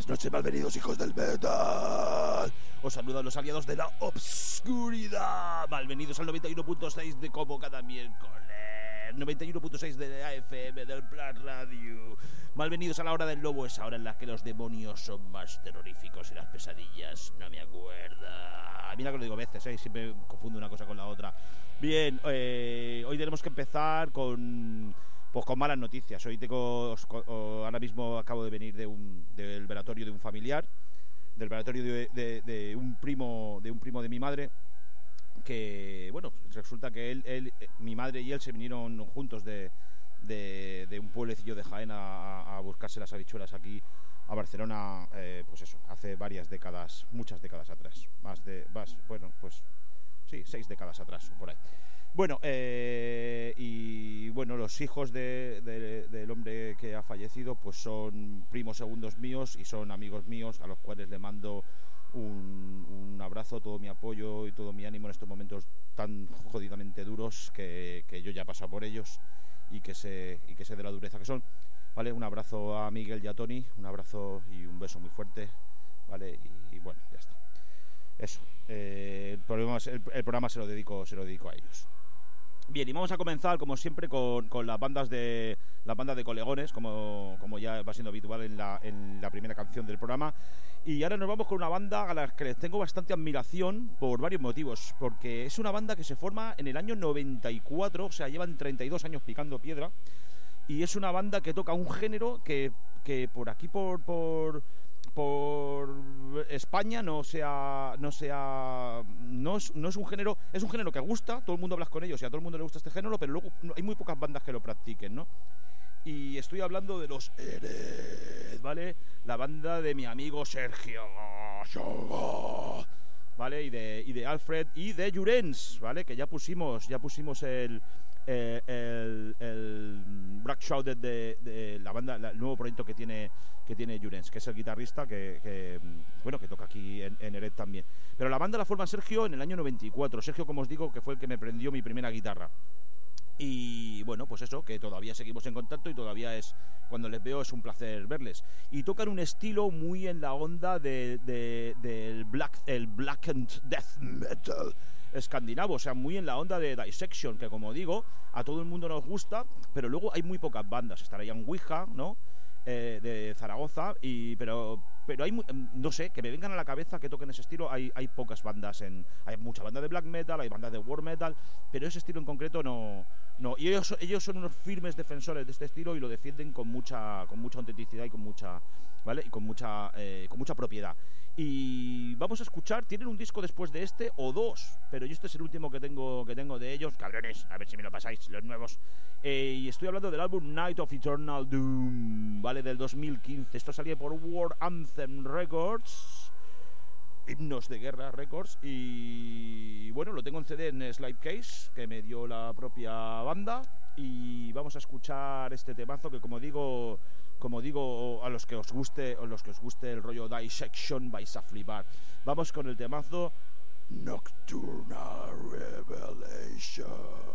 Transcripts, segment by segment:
Buenas noches, malvenidos hijos del metal. Os saludan los aliados de la obscuridad. Malvenidos al 91.6 de como cada miércoles. 91.6 de la AFM del Plan Radio. Malvenidos a la hora del lobo, esa hora en la que los demonios son más terroríficos y las pesadillas no me acuerda. Mira que lo digo veces, siempre confundo una cosa con la otra. Bien, hoy tenemos que empezar con malas noticias. Hoy ahora mismo acabo de venir del velatorio de un familiar, del velatorio de un primo de mi madre, que bueno, resulta que mi madre y él se vinieron juntos de un pueblecillo de Jaén a buscarse las habichuelas aquí a Barcelona, pues eso, hace muchas décadas atrás, 6 décadas atrás o por ahí. Bueno, y bueno, los hijos del hombre que ha fallecido pues son primos segundos míos y son amigos míos, a los cuales le mando un abrazo, todo mi apoyo y todo mi ánimo en estos momentos tan jodidamente duros que yo ya he pasado por ellos y que sé de la dureza que son, ¿vale? Un abrazo a Miguel y a Tony, un abrazo y un beso muy fuerte, ¿vale? Y bueno, ya está. Eso, el programa se lo dedico a ellos. Bien, y vamos a comenzar como siempre con las bandas de colegones, como ya va siendo habitual en la primera canción del programa. Y ahora nos vamos con una banda a la que les tengo bastante admiración por varios motivos, porque es una banda que se forma en el año 94, o sea, llevan 32 años picando piedra, y es una banda que toca un género que por aquí por España no es un género, es un género que gusta, todo el mundo habla con ellos y a todo el mundo le gusta este género, pero luego hay muy pocas bandas que lo practiquen, ¿no? Y estoy hablando de los Hered, ¿vale? La banda de mi amigo Sergio, ¿vale? Y de Alfred y de Llorens, ¿vale? Que ya pusimos el Black Shrouded de la banda, el nuevo proyecto que tiene Llorens, que es el guitarrista que toca aquí en Hered también. Pero la banda la forma Sergio en el año 94. Sergio, como os digo, que fue el que me prendió mi primera guitarra. Y bueno, pues eso, que todavía seguimos en contacto y todavía cuando les veo es un placer verles. Y tocan un estilo muy en la onda del black and death metal escandinavo, o sea, muy en la onda de Dissection, que como digo, a todo el mundo nos gusta, pero luego hay muy pocas bandas. Estarían Ouija, ¿no? De Zaragoza, pero hay no sé, que me vengan a la cabeza que toquen ese estilo. Hay pocas bandas, hay mucha banda de black metal, hay bandas de war metal, pero ese estilo en concreto no. Y ellos son unos firmes defensores de este estilo y lo defienden con mucha autenticidad y con mucha, ¿vale? Y con mucha propiedad. Y vamos a escuchar, tienen un disco después de este o dos, pero yo este es el último que tengo de ellos, cabrones, a ver si me lo pasáis, los nuevos. Y estoy hablando del álbum Night of Eternal Doom, ¿vale? Del 2015. Esto salía por War Anthem Records, Himnos de Guerra Records, y bueno, lo tengo en CD en Slipecase, que me dio la propia banda, y vamos a escuchar este temazo que como digo, a los que os guste el rollo Dissection vais a flipar. Vamos con el temazo Nocturnal Revelation.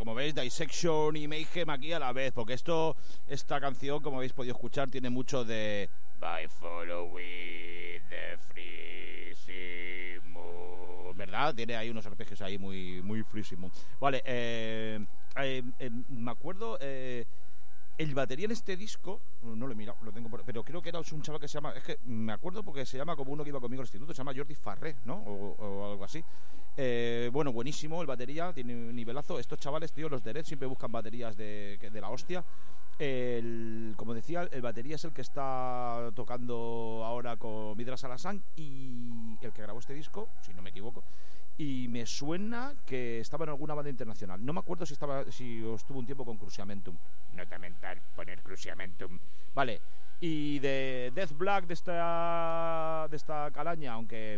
como veis, Dissection y Mayhem aquí a la vez, porque esta canción, como habéis podido escuchar, tiene mucho de By Following the Freezing Moon, ¿verdad? Tiene ahí unos arpegios ahí muy, muy Freezing Moon. Vale, me acuerdo, el batería en este disco, no lo he mirado, lo tengo pero creo que era un chaval que se llama, es que me acuerdo porque se llama como uno que iba conmigo al instituto, se llama Jordi Farré, ¿no? O algo así. Bueno, buenísimo el batería, tiene un nivelazo. Estos chavales, tío, los de Red siempre buscan baterías de la hostia. Como decía, el batería es el que está tocando ahora con Midras Alassane y el que grabó este disco, si no me equivoco. Y me suena que estaba en alguna banda internacional. No me acuerdo si estuvo un tiempo con Cruciamentum. Nota mental, poner Cruciamentum. Vale, y de Death Black de esta calaña, aunque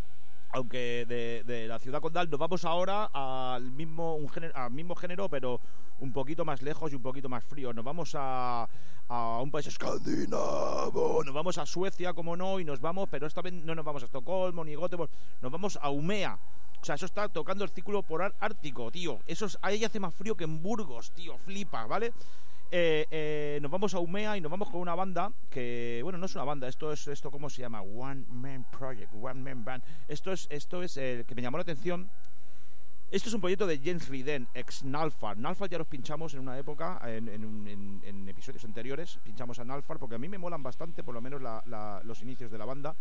de la ciudad condal, nos vamos ahora al mismo género, pero un poquito más lejos y un poquito más frío. Nos vamos a un país escandinavo, nos vamos a Suecia, como no, y nos vamos, pero esta vez no nos vamos a Estocolmo ni Göteborg, nos vamos a Umea. O sea, eso está tocando el círculo polar ártico, tío. Ahí hace más frío que en Burgos, tío, flipa, ¿vale? Nos vamos a Umea y nos vamos con una banda que, bueno, no es una banda, esto ¿cómo se llama? One Man Project, One Man Band. Esto es que me llamó la atención. Esto es un proyecto de Jens Riden, ex Nalfar. Nalfar ya los pinchamos en una época, en episodios anteriores, pinchamos a Nalfar porque a mí me molan bastante, por lo menos los inicios de la banda.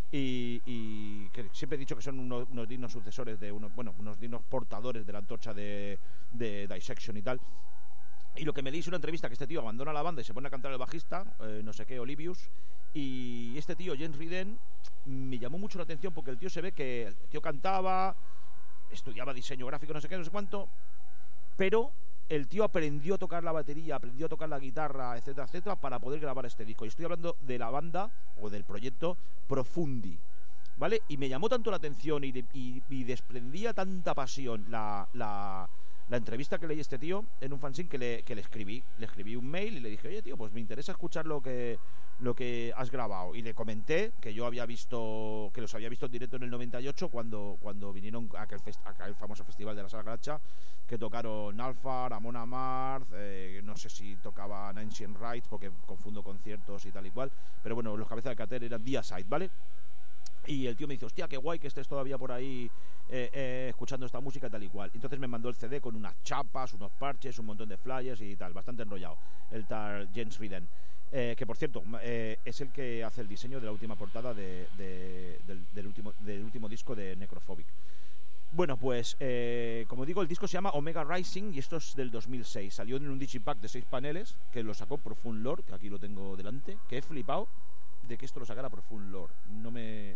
Y que siempre he dicho que son unos dignos sucesores de unos dignos portadores de la antorcha de Dissection y tal. Y lo que me leí es una entrevista que este tío abandona la banda y se pone a cantar el bajista, no sé qué, Olivius. Y este tío, Jens Riden, me llamó mucho la atención porque el tío se ve que el tío cantaba, estudiaba diseño gráfico, no sé qué, no sé cuánto, pero el tío aprendió a tocar la batería, aprendió a tocar la guitarra, etcétera, etcétera, para poder grabar este disco. Y estoy hablando de la banda o del proyecto Profundi, ¿vale? Y me llamó tanto la atención y desprendía tanta pasión la entrevista que leí a este tío en un fanzine que le escribí. Le escribí un mail y le dije, oye, tío, pues me interesa escuchar lo que has grabado. Y le comenté que yo que los había visto en directo en el 98 cuando vinieron a aquel famoso festival de la Sala Gracha, que tocaron Nalfar, Amon Amarth, no sé si tocaban Ancient Rites porque confundo conciertos y tal y cual, pero bueno, los cabezas de cartel eran Deicide, ¿vale? Y el tío me dice, hostia, qué guay que estés todavía por ahí escuchando esta música tal y cual. Entonces me mandó el CD con unas chapas, unos parches, un montón de flyers y tal, bastante enrollado, el tal Jens Riden, que por cierto es el que hace el diseño de la última portada del último disco de Necrophobic. Bueno, pues como digo, el disco se llama Omega Rising y esto es del 2006. Salió en un digipack de 6 paneles que lo sacó Profund Lord, que aquí lo tengo delante, que he flipado de que esto lo sacara Profund Lord. No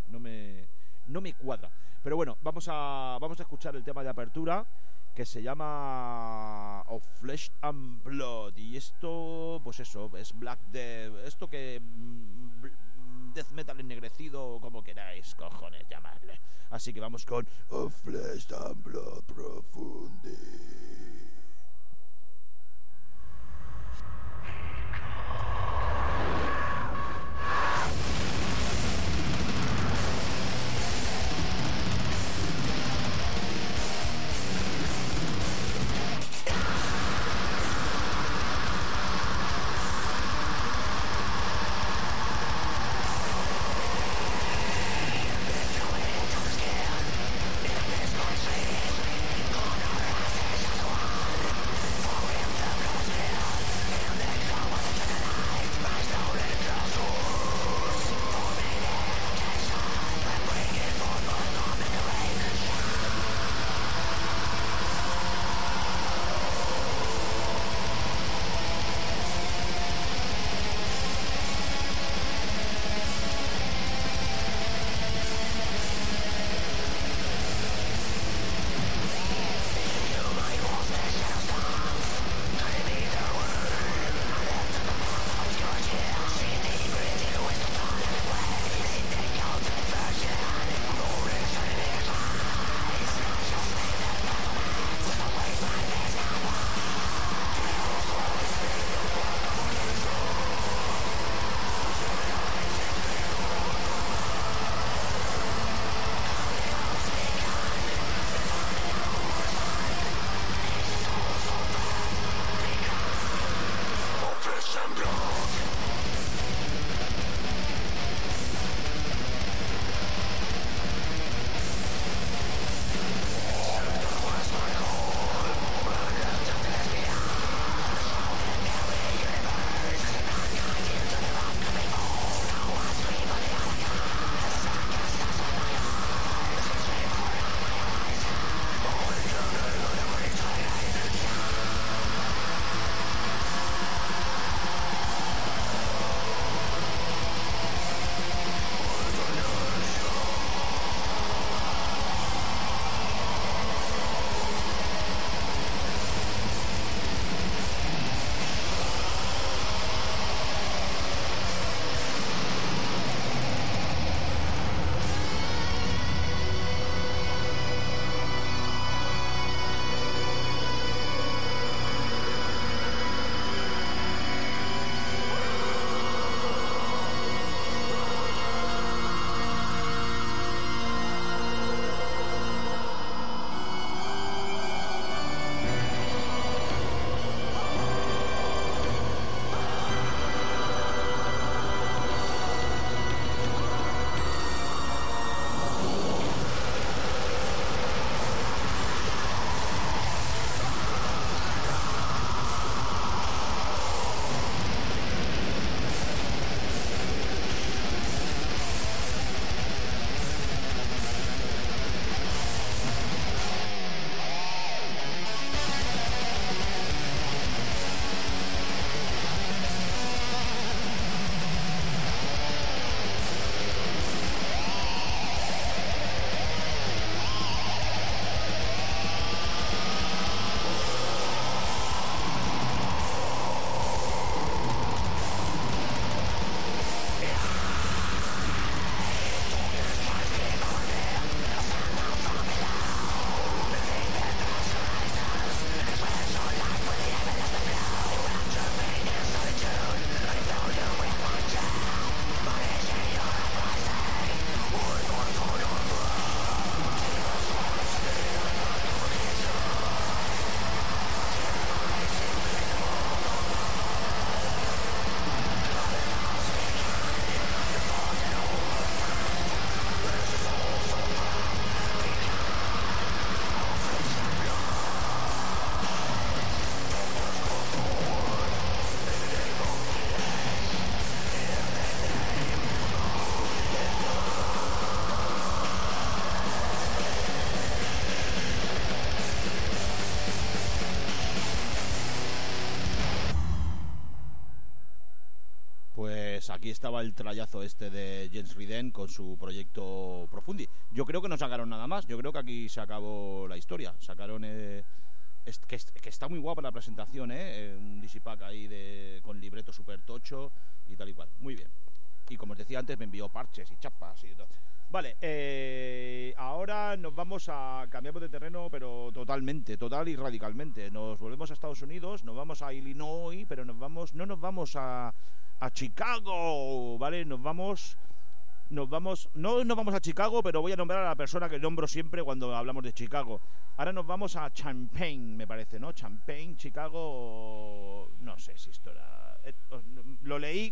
me cuadra. Pero bueno, vamos a escuchar el tema de apertura, que se llama Of Flesh and Blood. Y esto, pues eso, es Black Death. Esto que death metal ennegrecido, como queráis, cojones, llamadle. Así que vamos con Of Flesh and Blood Profundi. Pues aquí estaba el trayazo este de Jens Riden con su proyecto Profundi. Yo creo que no sacaron nada más. Yo creo que aquí se acabó la historia. Sacaron que está muy guapa la presentación, un digipack ahí con libreto super tocho y tal y cual. Muy bien. Y como os decía antes, me envió parches y chapas y todo. Vale, ahora nos vamos a cambiar de terreno, pero total y radicalmente. Nos volvemos a Estados Unidos, nos vamos a Illinois, pero no nos vamos a Chicago, ¿vale? No nos vamos a Chicago, pero voy a nombrar a la persona que nombro siempre cuando hablamos de Chicago. Ahora nos vamos a Champaign, me parece, ¿no? Champaign, Chicago... No sé si esto era... Lo leí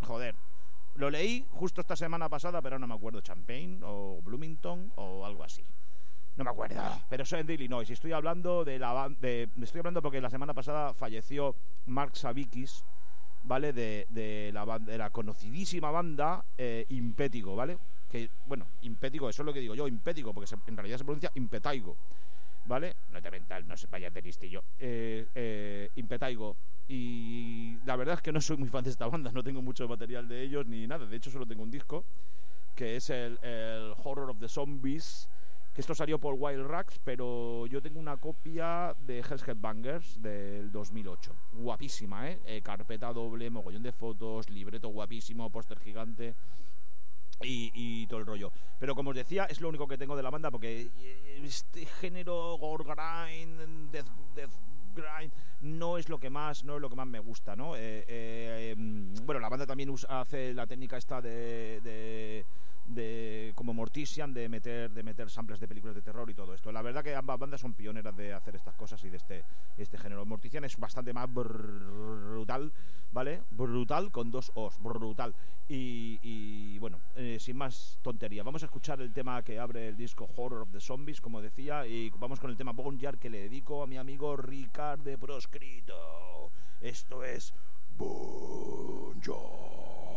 justo esta semana pasada, pero no me acuerdo. Champaign o Bloomington o algo así. No me acuerdo, pero soy de Illinois. Y estoy hablando estoy hablando porque la semana pasada falleció Mark Savikis, ¿vale? De la conocidísima banda Impétigo, ¿vale? Que, bueno, Impétigo, eso es lo que digo yo, Impétigo, porque en realidad se pronuncia Impetaigo, ¿vale? No te mental, no se vayas de listillo. Impetaigo. Y la verdad es que no soy muy fan de esta banda, no tengo mucho material de ellos ni nada. De hecho, solo tengo un disco, que es el Horror of the Zombies, que esto salió por Wild Rags, pero yo tengo una copia de Hell's Headbangers del 2008. Guapísima, carpeta doble, mogollón de fotos, libreto guapísimo, póster gigante y todo el rollo. Pero como os decía, es lo único que tengo de la banda, porque este género gore grind, death grind, no es lo que más me gusta, ¿no? Bueno, la banda también hace la técnica esta de como Mortician, de meter samples de películas de terror y todo esto. La verdad que ambas bandas son pioneras de hacer estas cosas y de este género. Mortician es bastante más brutal, ¿vale? Brutal con dos O's, brutal. Y bueno, sin más tontería, vamos a escuchar el tema que abre el disco Horror of the Zombies, como decía, y vamos con el tema Boneyard, que le dedico a mi amigo Ricardo Proscrito. Esto es Boneyard.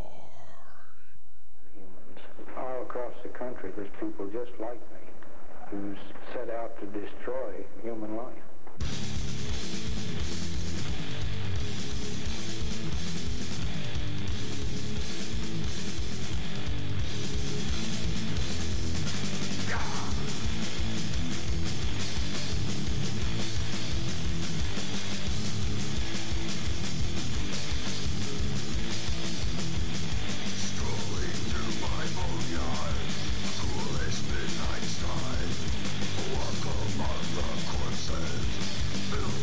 All across the country, there's people just like me who set out to destroy human life. Midnight sky, walk among the corpses, built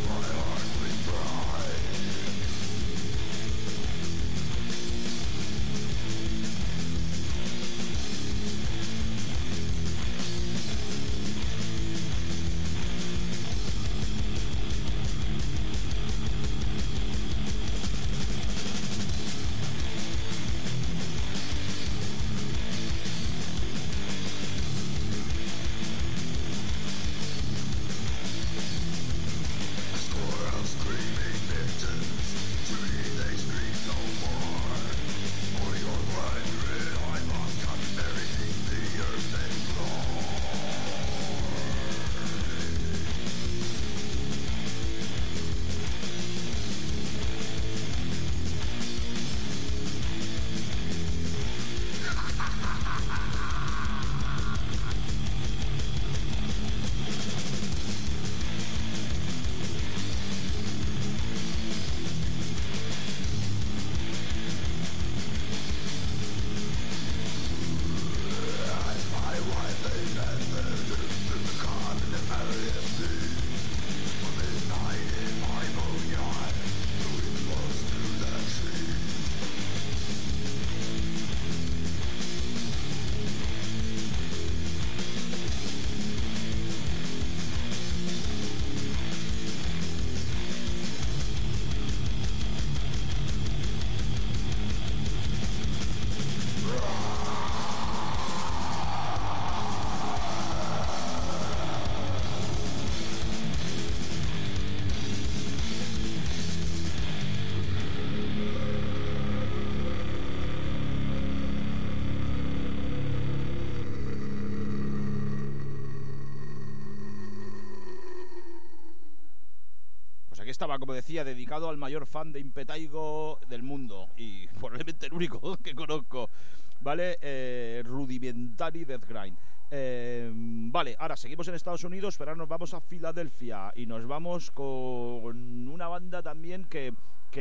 estaba, como decía, dedicado al mayor fan de Impetaigo del mundo y probablemente el único que conozco, ¿vale? Rudimentary Death Grind. Vale, ahora seguimos en Estados Unidos, pero ahora nos vamos a Filadelfia y nos vamos con una banda también que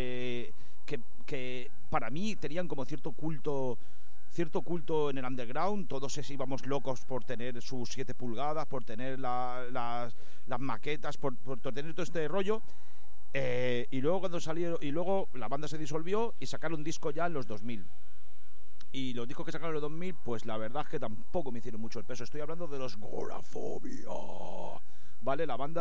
para mí tenían como cierto culto en el underground. Todos íbamos locos por tener sus 7 pulgadas, por tener las maquetas, por tener todo este rollo. Y luego cuando salieron, y luego la banda se disolvió y sacaron un disco ya en los 2000. Y los discos que sacaron en los 2000, pues la verdad es que tampoco me hicieron mucho el peso. Estoy hablando de los Goraphobia, ¿vale? La banda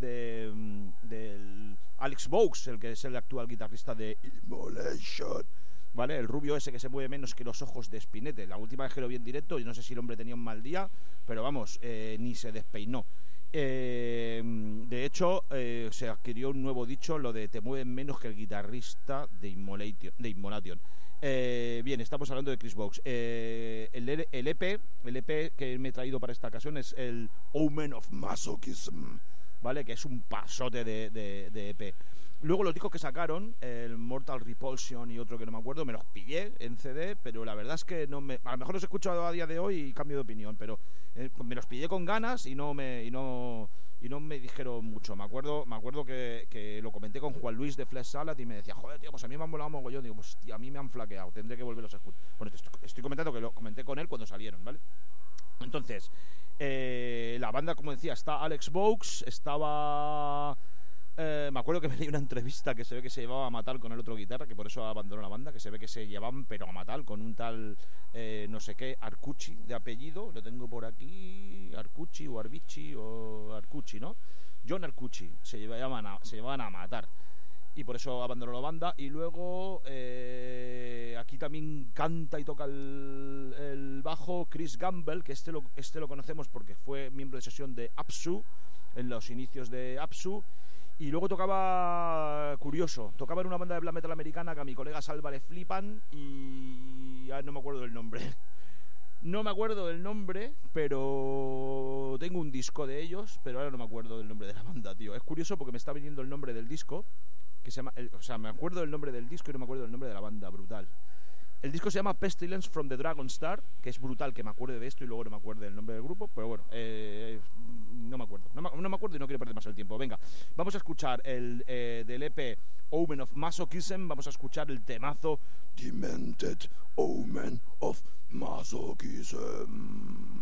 del Alex Vaux, el que es el actual guitarrista de Immolation, ¿vale? El rubio ese que se mueve menos que los ojos de Spinetta. La última vez que lo vi en directo, yo no sé si el hombre tenía un mal día, pero vamos, ni se despeinó. De hecho, se adquirió un nuevo dicho, lo de te mueven menos que el guitarrista de Immolation. Bien, estamos hablando de Chris Vaux. El EP que me he traído para esta ocasión es el Omen of Masochism, ¿vale? Que es un pasote de EP. Luego los discos que sacaron, el Mortal Repulsion y otro que no me acuerdo, me los pillé en CD, pero la verdad es que a lo mejor los he escuchado a día de hoy y cambio de opinión, pero me los pillé con ganas y no me dijeron mucho. Me acuerdo que lo comenté con Juan Luis de Flesh Salad y me decía, joder, tío, pues a mí me han molado mogollón. Digo, pues tío, a mí me han flaqueado, tendré que volverlos a escuchar. Bueno, estoy comentando que lo comenté con él cuando salieron, ¿vale? Entonces, la banda, como decía, está Alex Vaux, estaba... me acuerdo que me leí una entrevista que se ve que se llevaba a matar con el otro guitarra, que por eso abandonó la banda, que se ve que se llevaban pero a matar con un tal no sé qué, Arcucci de apellido, lo tengo por aquí, Arcucci o Arbici o Arcucci, ¿no? John Arcucci, se llevaban a matar y por eso abandonó la banda. Y luego aquí también canta y toca el bajo Chris Gamble, que este lo conocemos porque fue miembro de sesión de Apsu en los inicios de Apsu. Y luego tocaba en una banda de black metal americana que a mi colega Salva le flipan y no me acuerdo del nombre, pero tengo un disco de ellos, pero ahora no me acuerdo del nombre de la banda, tío. Es curioso porque me está viniendo el nombre del disco, que se llama, me acuerdo del nombre del disco y no me acuerdo del nombre de la banda, brutal. El disco se llama Pestilence from the Dragon Star, que es brutal que me acuerde de esto y luego no me acuerde del nombre del grupo, pero bueno, no me acuerdo y no quiero perder más el tiempo. Venga, vamos a escuchar el del EP Omen of Masochism, vamos a escuchar el temazo Demented Omen of Masochism.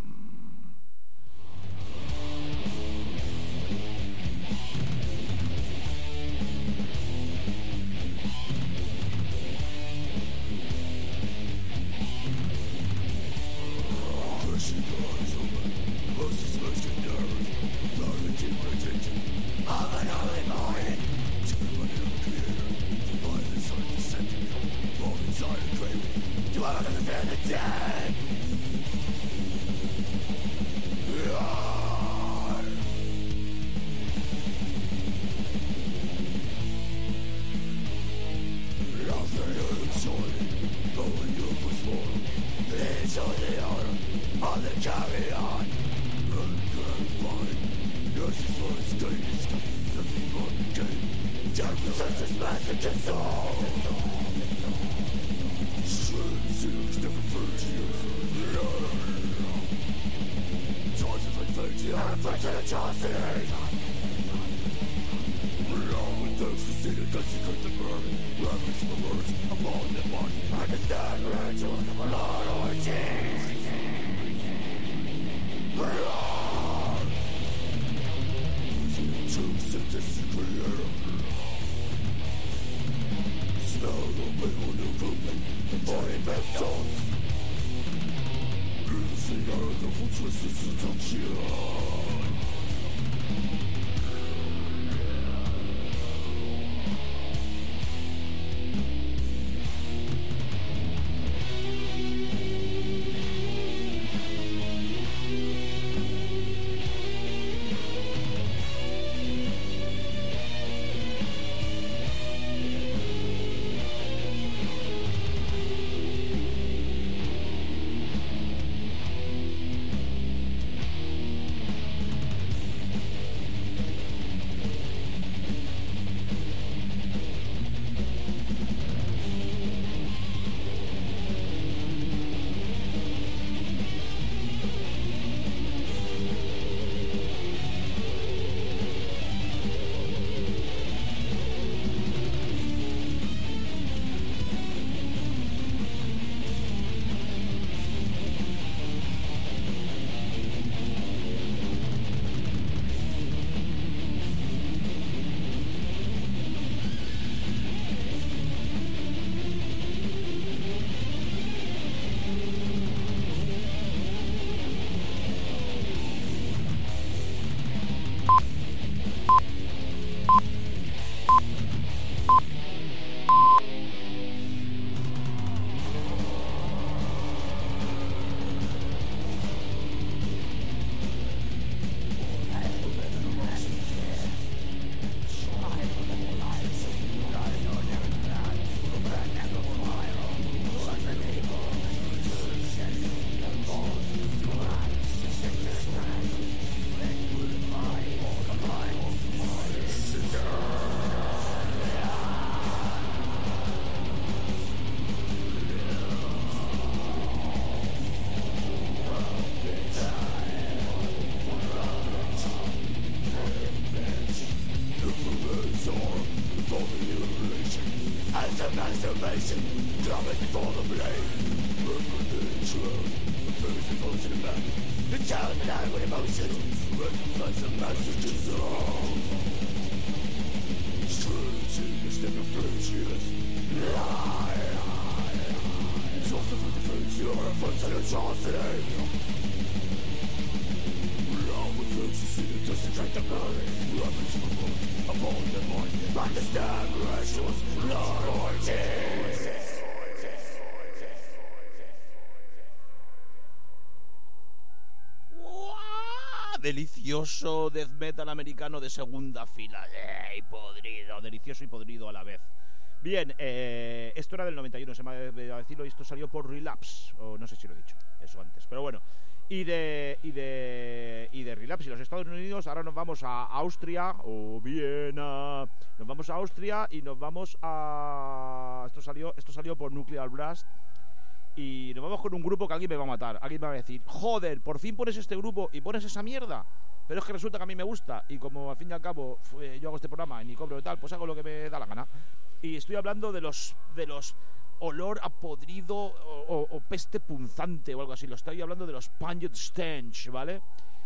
Delicioso death metal americano de segunda fila. Y podrido, delicioso y podrido a la vez. Bien, esto era del 91, se me ha de decirlo, y esto salió por Relapse, o no sé si lo he dicho, eso antes, pero bueno. Y de Relapse y los Estados Unidos, ahora nos vamos a Austria o Viena. Nos vamos a Austria y nos vamos a... Esto salió por Nuclear Blast. Y nos vamos con un grupo que alguien me va a matar. Alguien me va a decir, joder, por fin pones este grupo y pones esa mierda. Pero es que resulta que a mí me gusta. Y como al fin y al cabo yo hago este programa y ni cobro y tal, pues hago lo que me da la gana. Y estoy hablando de los olor a podrido o peste punzante o algo así. Lo estoy hablando de los Pungent Stench, ¿vale?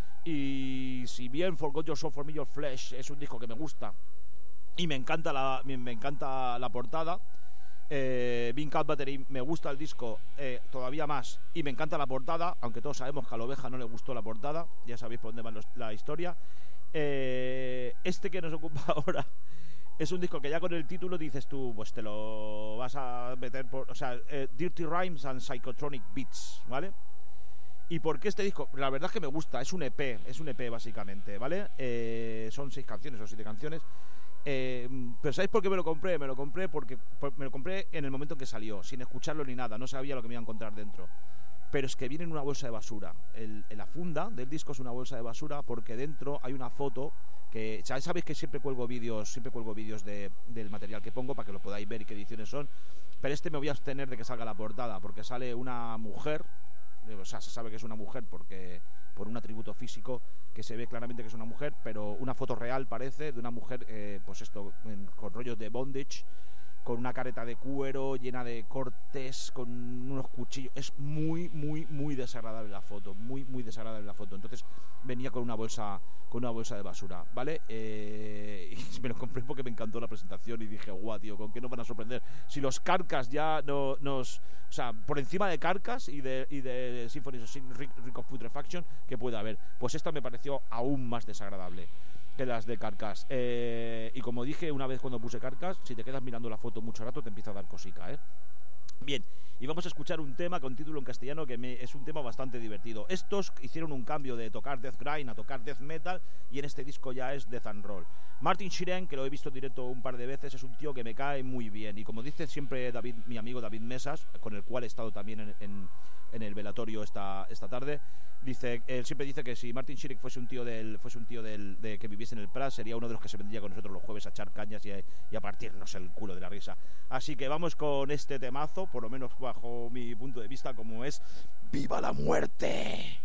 Y si bien Forgot Your Soul for Me Your Flesh es un disco que me gusta y me encanta la portada, Bean Cat Battery me gusta el disco todavía más y me encanta la portada, aunque todos sabemos que a la oveja no le gustó la portada, ya sabéis por dónde va la historia. Este que nos ocupa ahora es un disco que ya con el título dices tú, pues te lo vas a meter por, o sea, Dirty Rhymes and Psychotronic Beats, ¿vale? ¿Y por qué este disco? La verdad es que me gusta, es un EP básicamente, ¿vale? Son 6 canciones o 7 canciones. Pero ¿sabéis por qué me lo compré? Me lo compré porque me lo compré en el momento en que salió, sin escucharlo ni nada, no sabía lo que me iba a encontrar dentro. Pero es que viene en una bolsa de basura. La funda del disco es una bolsa de basura porque dentro hay una foto que, sabéis que siempre cuelgo vídeos del material que pongo para que lo podáis ver y qué ediciones son. Pero me voy a abstener de que salga la portada porque sale una mujer, o sea, se sabe que es una mujer porque por un atributo físico que se ve claramente que es una mujer, pero una foto real parece de una mujer, pues esto, con rollos de bondage, con una careta de cuero llena de cortes, con unos cuchillos. Es muy, muy, muy desagradable la foto, muy, muy desagradable la foto. Entonces venía con una bolsa de basura, ¿vale? Y me lo compré porque me encantó la presentación y dije, guau, tío, ¿con qué nos van a sorprender? Si los Carcass ya nos... O sea, por encima de Carcass y de Symphonies of Rick of Putrefaction, ¿qué puede haber? Pues esta me pareció aún más desagradable que las de Carcass. Y como dije una vez cuando puse Carcass, si te quedas mirando la foto mucho rato te empieza a dar cosica, ¿eh? Bien, y vamos a escuchar un tema con título en castellano que es un tema bastante divertido. Estos hicieron un cambio de tocar death grind a tocar death metal y en este disco ya es death and roll. Martin Shiren, que lo he visto en directo un par de veces, es un tío que me cae muy bien y como dice siempre David, mi amigo David Mesas, con el cual he estado también en el velatorio esta tarde, él siempre dice que si Martin Shirek fuese un tío de que viviese en el Prat, sería uno de los que se vendría con nosotros los jueves a echar cañas y a partirnos el culo de la risa. Así que vamos con este temazo, por lo menos bajo mi punto de vista, como es ¡Viva la muerte!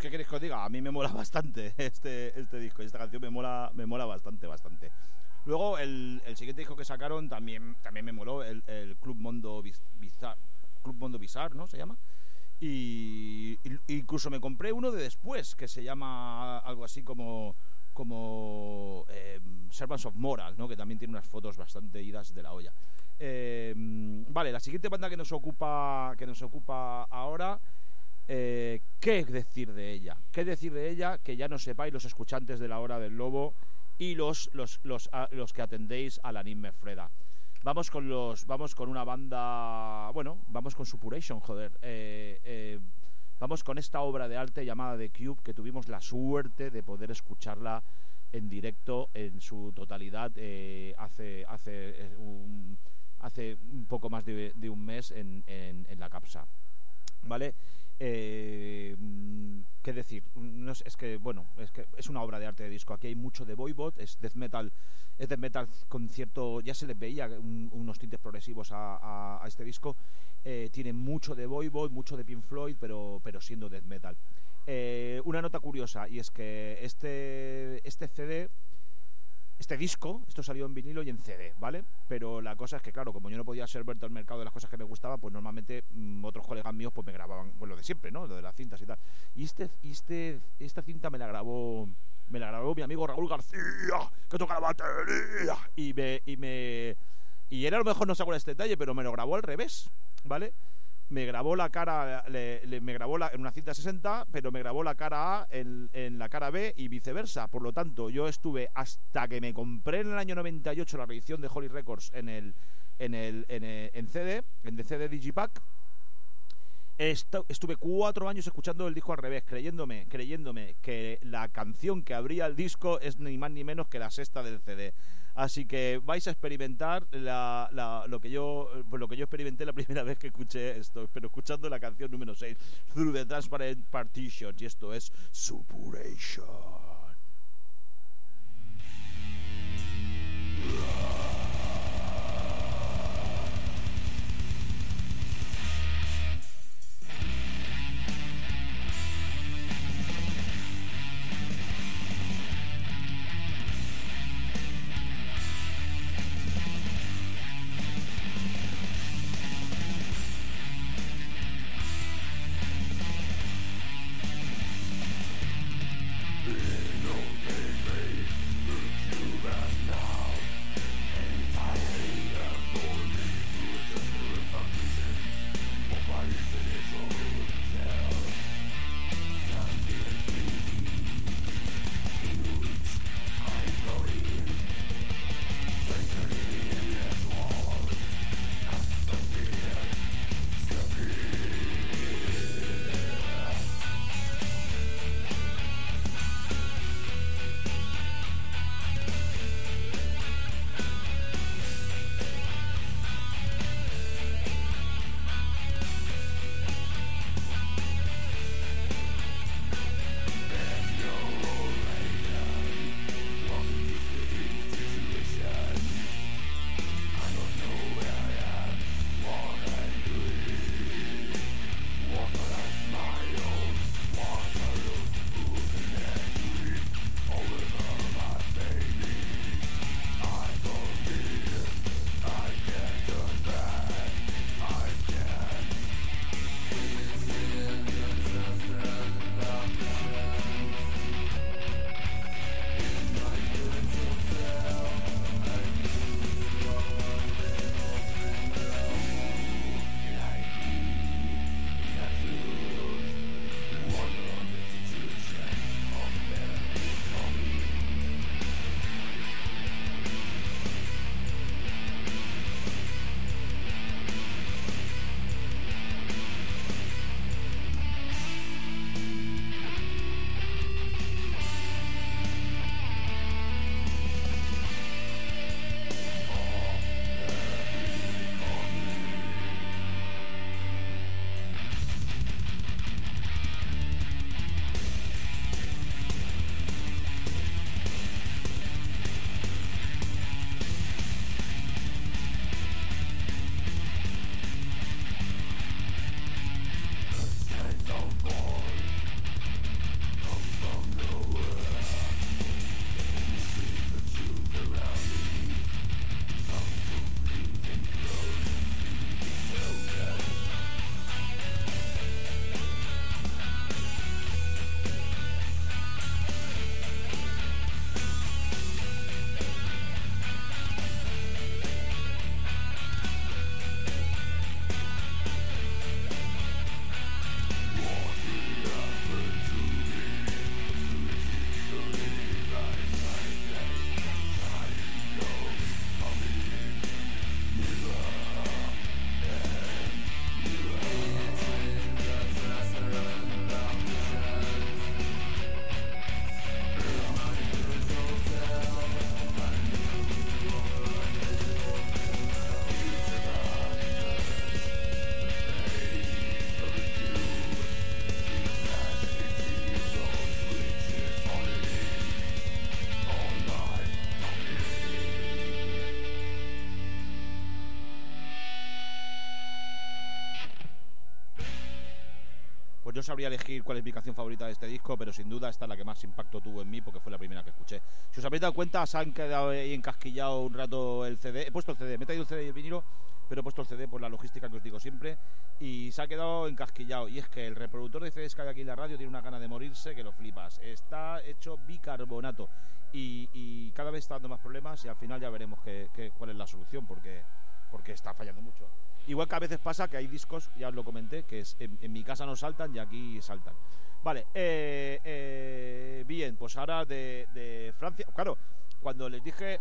¿qué queréis que os diga? A mí me mola bastante este disco. Esta canción me mola bastante. Luego, el siguiente disco que sacaron también me moló, el Club Mondo Bizarre, ¿no? Se llama. Y incluso me compré uno de después, que se llama algo así como Servants of Moral, ¿no? Que también tiene unas fotos bastante idas de la olla. Vale, la siguiente banda que nos ocupa ahora, ¿qué decir de ella? ¿Qué decir de ella que ya no sepáis los escuchantes de La Hora del Lobo y los que atendéis a la Nisme Freda? Vamos con una banda, bueno, vamos con Suppuration, joder. Vamos con esta obra de arte llamada The Cube, que tuvimos la suerte de poder escucharla en directo en su totalidad hace un poco más de un mes en la Capsa, ¿vale? ¿Qué decir? No es que es una obra de arte de disco. Aquí hay mucho de Voivod, es death metal con cierto, ya se les veía unos tintes progresivos a este disco. Tiene mucho de Voivod, mucho de Pink Floyd, pero siendo death metal. Una nota curiosa, y es que este CD, este disco, esto salió en vinilo y en CD, ¿vale? Pero la cosa es que, claro, como yo no podía ser verto al mercado de las cosas que me gustaban, pues normalmente otros colegas míos pues me grababan, pues lo de siempre, ¿no? Lo de las cintas y tal. Y esta cinta me la grabó mi amigo Raúl García, que toca la batería. Y él a lo mejor no se acuerda de este detalle, pero me lo grabó al revés, ¿vale? Me grabó la cara, me grabó en una cinta 60, pero me grabó la cara A en la cara B y viceversa. Por lo tanto, yo estuve hasta que me compré en el año 98 la reedición de Holy Records en CD, en The CD Digipack. Estuve 4 años escuchando el disco al revés, creyéndome que la canción que abría el disco es ni más ni menos que la sexta del CD. Así que vais a experimentar lo que yo experimenté la primera vez que escuché esto, pero escuchando la canción número 6, Through the Transparent Partitions, y esto es Suppuration. no sabría elegir cuál es mi canción favorita de este disco, pero sin duda esta es la que más impacto tuvo en mí porque fue la primera que escuché. Si os habéis dado cuenta, se han quedado ahí encasquillado un rato el CD. He puesto el CD, me he traído el CD y el vinilo, pero he puesto el CD por la logística que os digo siempre, y se ha quedado encasquillado. Y es que el reproductor de CDs que hay aquí en la radio tiene una gana de morirse que lo flipas. Está hecho bicarbonato y cada vez está dando más problemas, y al final ya veremos cuál es la solución, porque está fallando mucho. Igual que a veces pasa que hay discos, ya os lo comenté, que en mi casa no saltan y aquí saltan. Vale, bien, pues ahora de Francia, claro, cuando les dije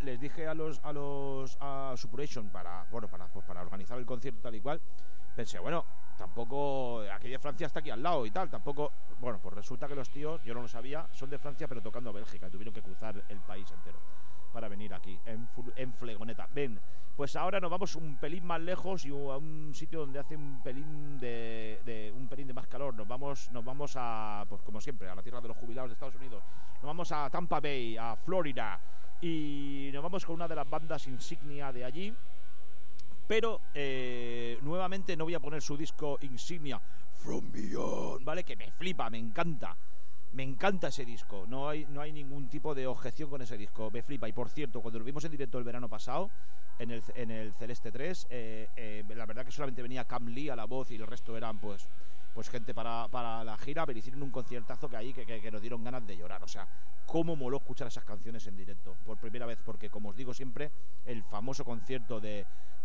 a Suppuration para organizar el concierto tal y cual, pensé, bueno, tampoco, aquí de Francia está aquí al lado y tal, tampoco, bueno, pues resulta que los tíos, yo no lo sabía, son de Francia pero tocando a Bélgica, tuvieron que cruzar el país entero para venir aquí, en Flegoneta. Ven, pues ahora nos vamos un pelín más lejos y a un sitio donde hace un pelín de más calor. Nos vamos a, pues como siempre, a la tierra de los jubilados de Estados Unidos. Nos vamos a Tampa Bay, a Florida, y nos vamos con una de las bandas insignia de allí. Pero nuevamente no voy a poner su disco insignia, From Beyond, ¿vale? Que me flipa, me encanta. Me encanta ese disco, no hay ningún tipo de objeción con ese disco, me flipa. Y por cierto, cuando lo vimos en directo el verano pasado, en el Celeste 3, la verdad que solamente venía Cam Lee a la voz y el resto eran pues gente para la gira, pero hicieron un conciertazo que nos dieron ganas de llorar. O sea, cómo moló escuchar esas canciones en directo, por primera vez, porque como os digo siempre, el famoso concierto de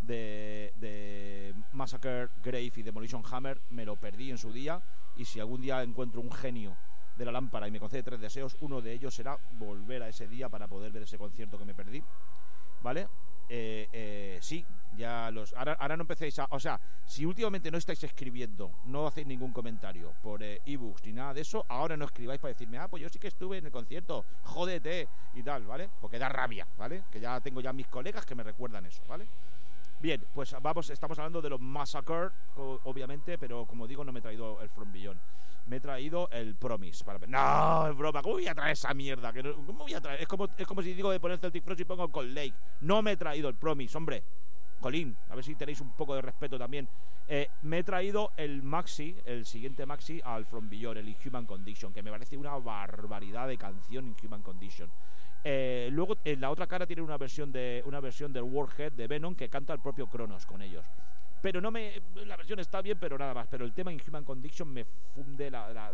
Massacre, Grave y Demolition Hammer me lo perdí en su día, y si algún día encuentro un genio de la lámpara y me concede 3 deseos, uno de ellos será volver a ese día para poder ver ese concierto que me perdí, ¿vale? Sí, ya ahora no empecéis o sea, si últimamente no estáis escribiendo, no hacéis ningún comentario por ebooks ni nada de eso, ahora no escribáis para decirme, pues yo sí que estuve en el concierto, jódete y tal, ¿vale? Porque da rabia, ¿vale? Que ya tengo ya mis colegas que me recuerdan eso, ¿vale? Bien, pues estamos hablando de los Massacre, obviamente, pero como digo, no me he traído el From Beyond. Me he traído el Promise. No, es broma, ¿cómo voy a traer esa mierda? ¿Cómo voy a traer? Es como si digo de poner Celtic Frost y pongo Cold Lake. No me he traído el Promise, hombre. Colín, a ver si tenéis un poco de respeto también. Me he traído el siguiente maxi al From Beyond, el Inhuman Condition, que me parece una barbaridad de canción, Inhuman Condition. Luego en la otra cara tiene una versión del Warhead de Venom que canta el propio Cronos con ellos. Pero la versión está bien, pero nada más. Pero el tema Inhuman Condition me funde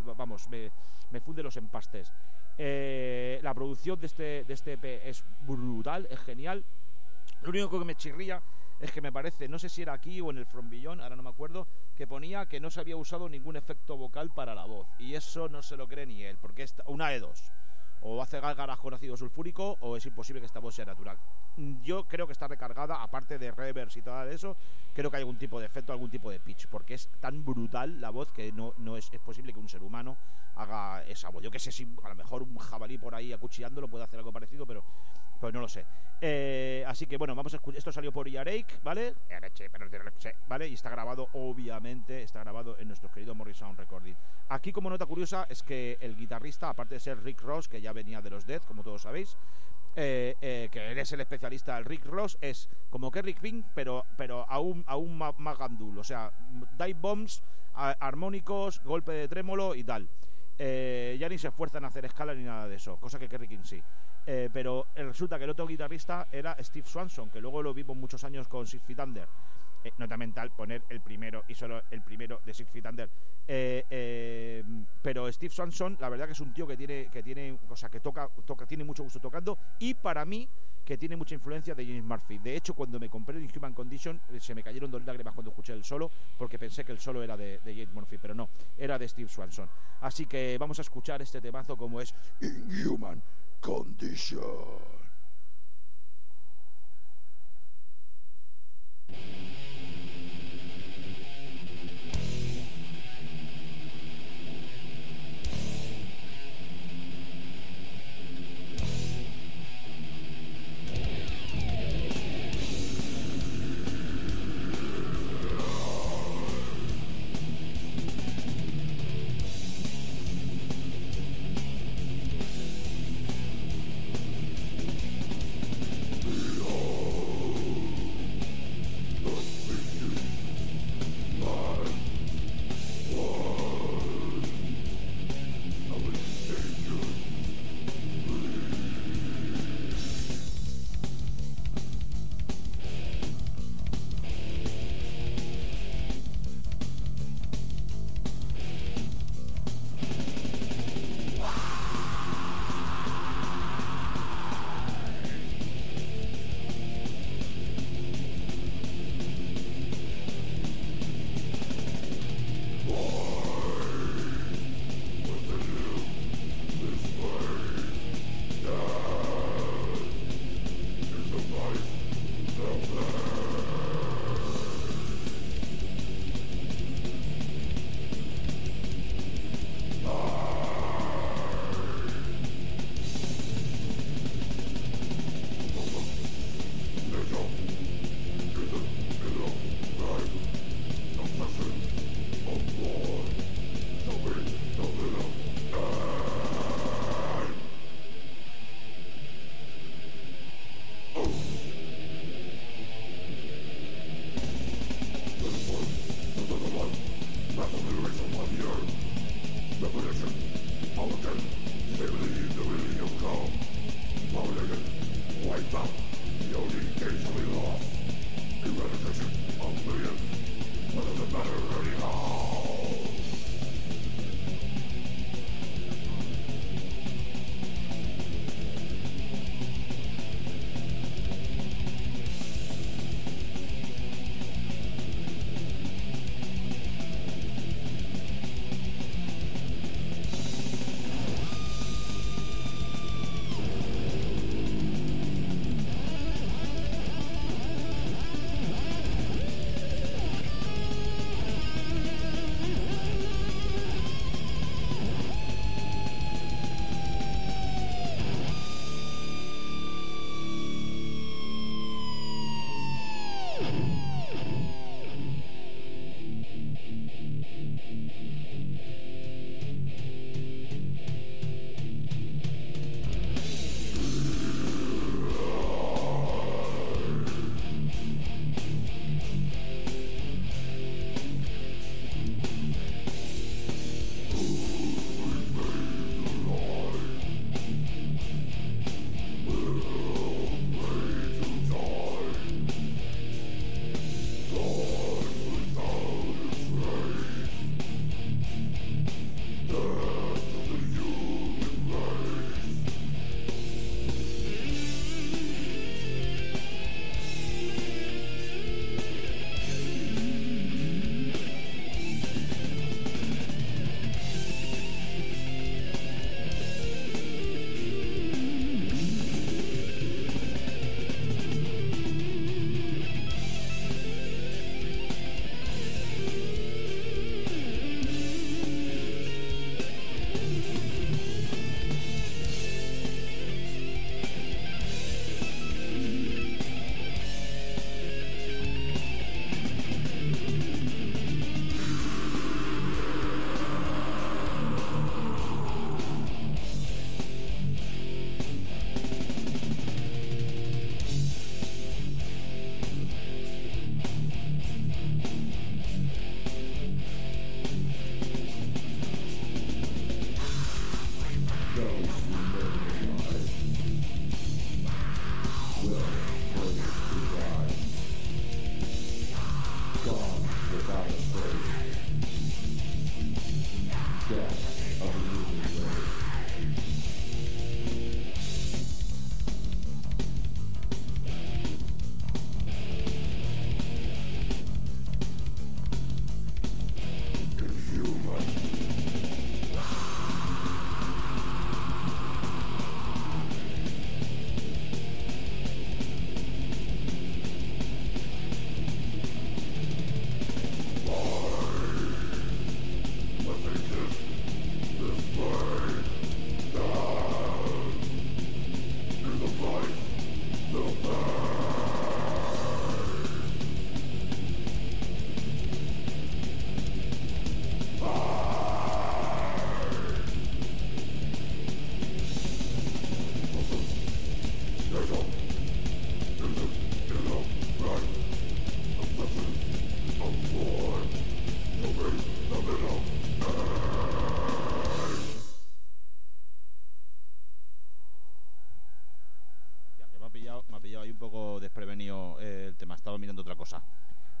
me funde los empastes. La producción de este EP es brutal, es genial. Lo único que me chirría es que me parece, no sé si era aquí o en el From Beyond, ahora no me acuerdo, que ponía que no se había usado ningún efecto vocal para la voz. Y eso no se lo cree ni él, porque es una de dos. O hace gárgaras con ácido sulfúrico, o es imposible que esta voz sea natural. Yo creo que está recargada, aparte de reverbs y todo eso, creo que hay algún tipo de efecto, algún tipo de pitch, porque es tan brutal la voz que no es posible que un ser humano haga esa voz. Yo que sé, si a lo mejor un jabalí por ahí acuchillándolo puede hacer algo parecido, pero no lo sé. Así que bueno, vamos a escuchar. Esto salió por Earache, ¿vale? ¿Vale? Y está grabado, obviamente, en nuestro querido Morris Sound Recording. Aquí, como nota curiosa, es que el guitarrista, aparte de ser Rick Ross, que ya venía de los Death, como todos sabéis, que él es el especialista, el Rick Ross es como que Rick Pink, pero aún más gandul. O sea, dive bombs, armónicos, golpe de trémolo y tal. Ya ni se esfuerzan a hacer escala ni nada de eso, cosa que Kerry King sí. Pero resulta que el otro guitarrista era Steve Swanson, que luego lo vimos muchos años con Six Feet Under. Nota mental, poner el primero y solo el primero de Six Feet Under. Pero Steve Swanson, la verdad que es un tío que tiene, o sea, que toca, tiene mucho gusto tocando, y para mí que tiene mucha influencia de James Murphy. De hecho, cuando me compré el Inhuman Condition, se me cayeron 2 lágrimas cuando escuché el solo, porque pensé que el solo era de James Murphy, pero no, era de Steve Swanson. Así que vamos a escuchar este temazo como es Inhuman Condition.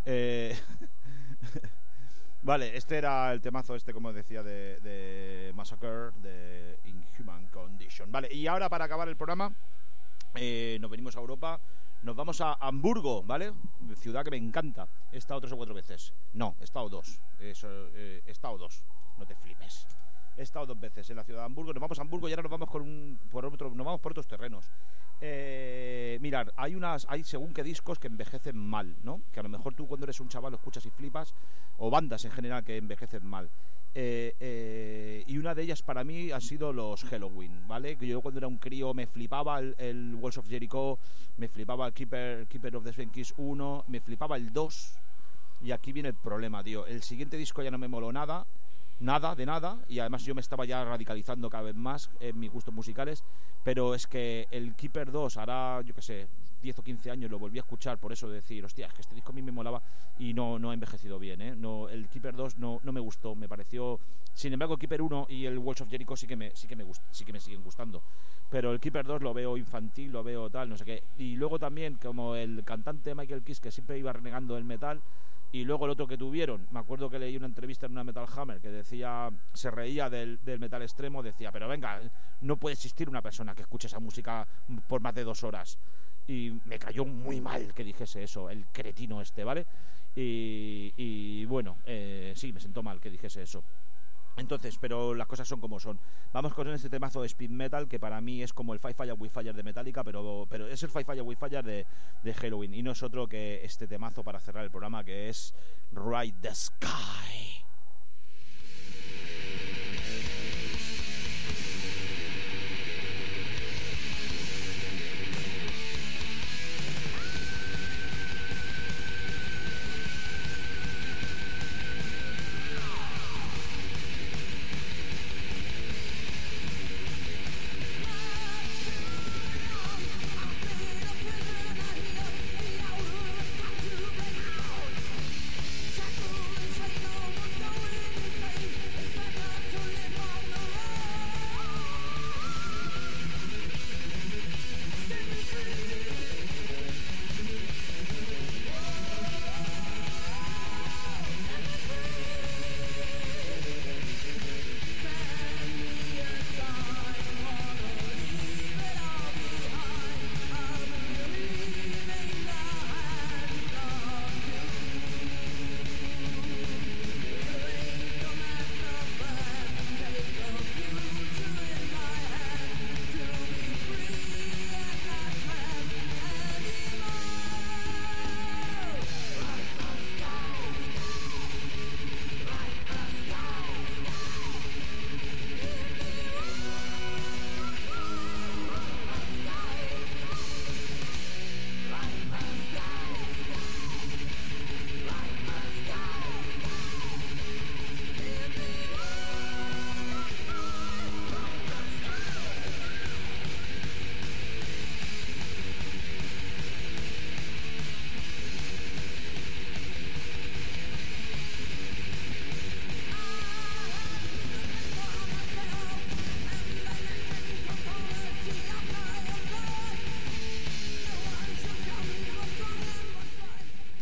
Eh, vale, este era el temazo como decía, de Massacre, de Inhuman Condition. Vale, y ahora para acabar el programa, nos venimos a Europa, nos vamos a Hamburgo, ¿vale? Ciudad que me encanta. He estado 3 o 4 veces. No, he estado 2. He estado 2. No te flipes. He estado 2 veces en la ciudad de Hamburgo. Nos vamos a Hamburgo y ahora nos vamos nos vamos por otros terrenos. Mirad, hay según qué discos que envejecen mal, ¿no? Que a lo mejor tú cuando eres un chaval lo escuchas y flipas, o bandas en general que envejecen mal. Y una de ellas para mí han sido los Helloween, ¿vale? Que yo cuando era un crío me flipaba el Walls of Jericho, me flipaba el Keeper of the Seven Keys 1, me flipaba el 2, y aquí viene el problema, tío. El siguiente disco ya no me moló nada, de nada, y además yo me estaba ya radicalizando cada vez más en mis gustos musicales, pero es que el Keeper 2 hará, yo qué sé, 10 o 15 años lo volví a escuchar, por eso de decir, hostia, es que este disco a mí me molaba, y no ha envejecido bien, ¿eh? No, el Keeper 2 no me gustó, me pareció. Sin embargo, el Keeper 1 y el Walls of Jericho sí que me siguen gustando, pero el Keeper 2 lo veo infantil, lo veo tal, no sé qué. Y luego también, como el cantante Michael Kiske, que siempre iba renegando el metal, y luego el otro que tuvieron, me acuerdo que leí una entrevista en una Metal Hammer que decía, se reía del metal extremo, decía, pero venga, no puede existir una persona que escuche esa música por más de 2 horas. Y me cayó muy mal que dijese eso, el cretino este, ¿vale? Y bueno, sí, me sentó mal que dijese eso. Entonces, pero las cosas son como son. Vamos con este temazo de speed metal que para mí es como el Fight Fire with Fire de Metallica, pero es el Fight Fire with Fire de Halloween, y no es otro que este temazo para cerrar el programa, que es Ride the Sky.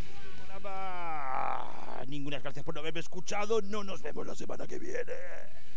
Gracias por no haberme escuchado. No nos vemos la semana que viene.